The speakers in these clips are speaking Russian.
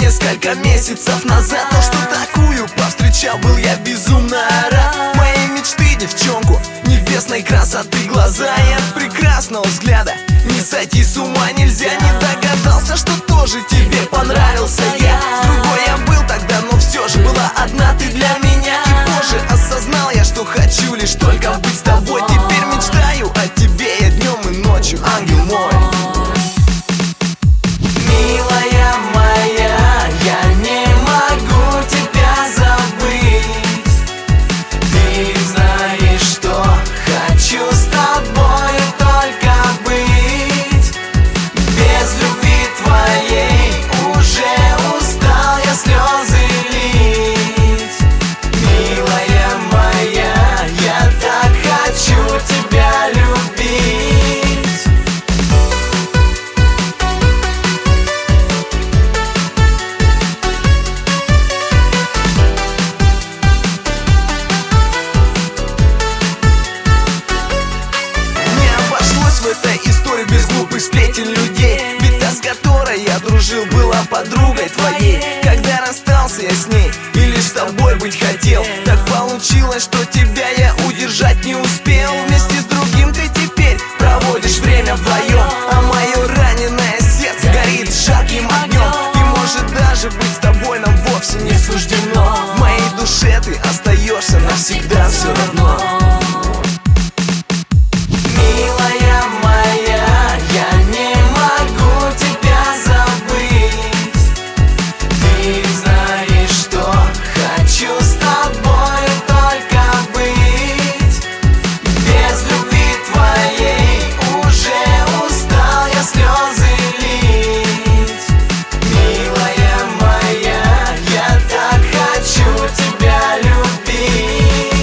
несколько месяцев назад. То, что такую повстречал, был я безумно рад. Моей мечты девчонку небесной красоты глаза и от прекрасного взгляда не сойти с ума нельзя. Не догадался, что тоже тебе понравился я. С другой я был тогда, но все же была одна ты для меня. И позже осознал я, что хочу лишь только быть с тобой. Теперь мечтаю о тебе я днем и ночью, ангел мой. Милая моя, я не могу тебя забыть. Ты знаешь, что хочу с тобой только быть. Без любви твоей уже устал я слезы лить. Милая моя, я так хочу тебя любить. Без глупых сплетен людей. Ведь та, с которой я дружил, была подругой твоей. Когда расстался я с ней и лишь с тобой быть хотел, так получилось, что тебя я удержать не успел. Вместе с другим ты теперь проводишь время вдвоем, а мое раненое сердце горит жарким огнем. И может даже быть с тобой нам вовсе не суждено. В моей душе ты остаешься навсегда все равно. Милая моя, я не могу тебя забыть. Ты знаешь, что хочу с тобой только быть. Без любви твоей уже устал я слезы лить. Милая моя, я так хочу тебя любить.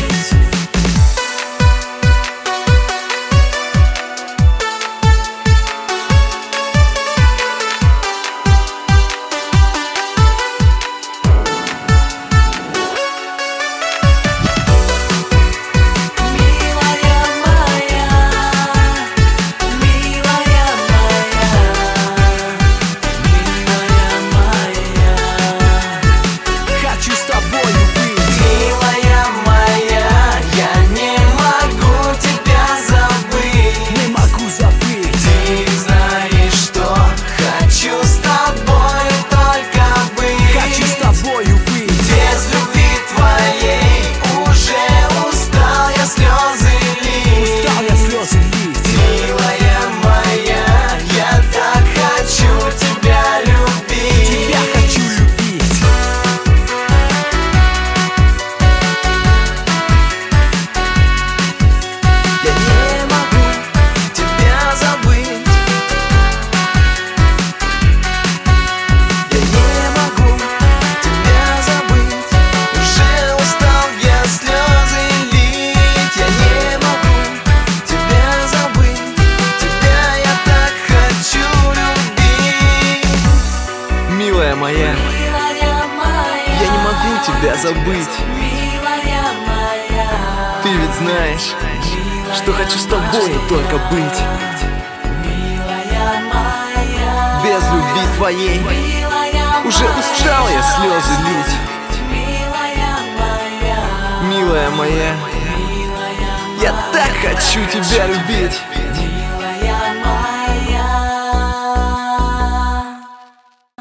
Милая моя, я не могу тебя забыть. Ты ведь знаешь, что хочу с тобой только быть. Без любви твоей уже устал я слезы лить. Милая моя, я так хочу тебя любить.